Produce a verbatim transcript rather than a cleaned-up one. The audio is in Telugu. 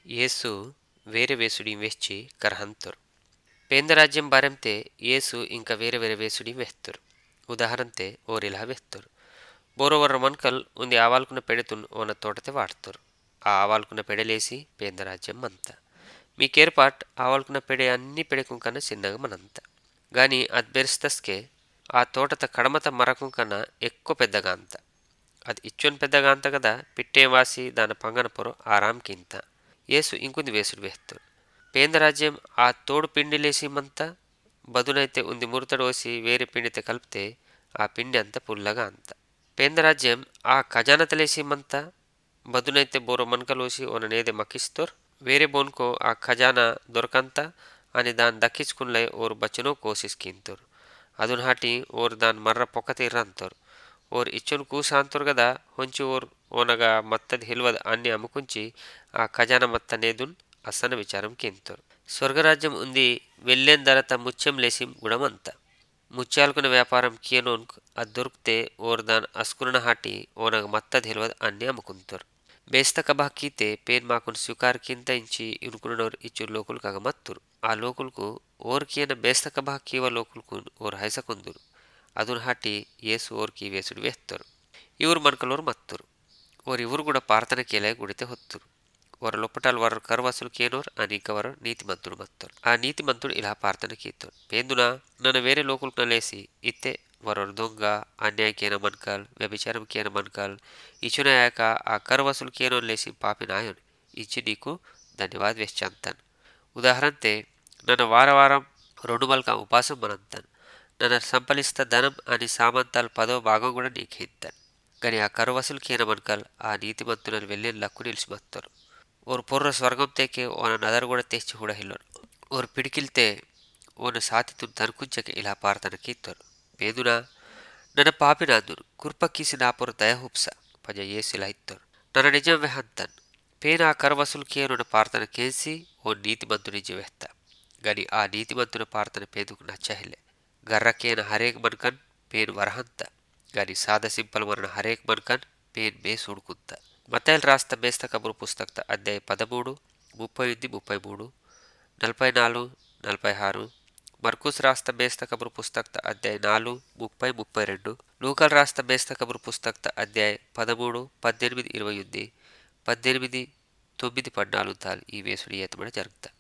యేసు వేరే వేసుడి వెಚ್ಚಿ ಕರಹಂತರು ಪೇಂದರಾಜ್ಯಂ ಬಾರೆಂತೆ ಯೇಸು ಇಂಕ వేరే వేరే వేసుడి వెహ్తురు ఉదాహరణతే ఓరిలా వెహ్తురు బోరోవర్ర మన్కల్ ఉంది ఆవాల్కున్న పెడతున్ ఓన తోటతే వాడుతురు ఆ ఆవాల్కున్న పెడలేసి పేందరాజ్యం మంత మీకేర్పాట్ ఆవాల్కున్న పెడే అన్ని పెడకుంకన చిన్నగా మనంత గాని అది బెర్స్తస్కే ఆ తోటత కడమత మరకుంకన ఎక్కువ పెద్దగా అంత అది ఇచ్చోన్ పెద్దగా అంత కదా పిట్టేవాసి దాని పంగన పొరు ఆరాంకింత యేసు ఇంకుంది వేసుడు వేస్తుడు పేందరాజ్యం ఆ తోడు పిండిలేసి మంత బదునైతే ఉంది మురుతడోసి వేరే పిండితే కలిపితే ఆ పిండి అంత పుల్లగా అంత పేందరాజ్యం ఆ ఖజానతలేసి మంత బదునైతే బోరో మన్కలోసి ఓననేదే మక్కిస్తోర్ వేరే బోన్కో ఆ ఖజానా దొరకంత అని దాన్ని దక్కించుకున్లై ఓరు బచ్చనో కోసిస్కింతోర్ అదున్ ಹಾಟಿ ಓರ್ ದಾನ್ ಮರ್ರ ಪೊಕ್ಕತೆ ಇರ್ರಂತೋರ್ ಓರ್ ಇಚ್ಚೊನ್ ಕೂಸ ಅಂತೋರ್ ಗದ ಹೊಂಚಿ ಓರ್ ಓನಗ ಮತ್ತದ ಹಿಲ್ವದ ಅನ್ಯ ಅಮುಕುಂಚಿ ಆ ಖಜಾನ ಮತ್ತ ನೇದುನ್ అసన విచారం కెంతోర్ స్వర్గరాజ్యం ఉంది వెళ్ళేన్ దరత ముత్యం లేసిం గుణమంత ముత్యాలకున్న వ్యాపారం కియనోన్క్ అది దొరికితే ఓర్ దాన్ అస్కురణ ಹಾಟಿ ఓనగ మత్తద హిల్వద అన్య అమ్ముకుంతోర్ ಬೇಸ್ತ ಕಬಾ ಕೀತೆ ಪೇನ್ ಮಾಕುನ್ ಸ್ವಿಕಾರ ಕಿಂತ ಇಂಚಿ ಇನ್ಕುನೋರ್ ಇಚ್ಚು ಲೋಕುಲ್ ಕಗ ಮತ್ತುರು ಆ ಲೋಕುಲ್ಕು ಓರ್ ಕಿಯನ ಬೇಸ್ತ ಕಬಾ ಕೀವ ಲೋಕುಲ್ಕು ಓರ್ ಹೈಸಕೊಂದುರು ಅದುನ್ ಹಾಟಿ ಯೇಸು ಓರ್ ಕಿ ವೇಸುಡು ವೆಹ್ತರು ಇವ್ರು ಮನ್ಕಲೋರ್ ಮತ್ತುರು ಓರ್ ಇವ್ರು ಕೂಡ ಪ್ರಾರ್ಥನೆ ಕೇಲೆ ಗುಡಿತೆ ಹೊತ್ತುರು వర లొప్పటాలు వర కర్వసులు కేనోర్ అనేక వర నీతిమంతుడు మత్తోర్ ఆ నీతిమంతుడు ఇలా ప్రార్థన కీతోర్ పేందున నన్ను వేరే లోకులకు నలేసి ఇత్తే వరరు దొంగ అన్యాయకేన మన్కాల్ వ్యభిచారం కేన మన్కాల్ ఇచ్చునాయాక ఆ కర్వసులు కేనోన్ లేసి పాపినాయన్ ఇచ్చి నీకు ధన్యవాద వెచ్చంతన్ ఉదాహరణతే నన్ను వార వారం రెండు మల్క ఉపాసం మనంతన్ నన్ను సంపలిస్త ధనం అని సామంతాలు పదో భాగం కూడా నీకేంతన్ కానీ ఆ కర్వసులు కేన మన్కాల్ ఆ నీతిమంతులను వెళ్ళి లక్కు నిలిచి మత్తోరు और पुर्र स्वर्गम तेके ओन नदर गुड़ तेच्చి हुड़ हिल्लोर और पिडिकिल्ते ओन साथी तुन तनकुंचके इला पार्थना कीतोर पेदुना नन पापिनांदुन कुर्पक्कीसी नापुर दया हुप्स पज येसिला हित्तोर नन निजम वेहंतन पेना करवसुल केनोन पार्थना केंसी ओन नीतिमंतु निज वेहता गनि आ नीतिमंतुन पार्थना पेदुक नच्चहिले गर्रकेन हरेक मनकन पेन वरहंत गनि सादा सिंपल मरन हरेक मनकन पेन बे सुडकुंता మత్తయి రాస్త బేస్త కబురు పుస్తకత అధ్యాయ పదమూడు ముప్పై ఎనిమిది ముప్పై మూడు నలభై నాలుగు నలభై ఆరు మర్కుస్ రాస్త బేస్త కబురు పుస్తకత అధ్యాయ నాలుగు ముప్పై ముప్పై రెండు లూకల్ రాస్త బేస్త కబురు పుస్తకత అధ్యాయ పదమూడు పద్దెనిమిది ఇరవై ఎనిమిది పద్దెనిమిది తొమ్మిది పద్నాలుగు తాలు ఈ వేసుడి ఏతమడ జరుగుతా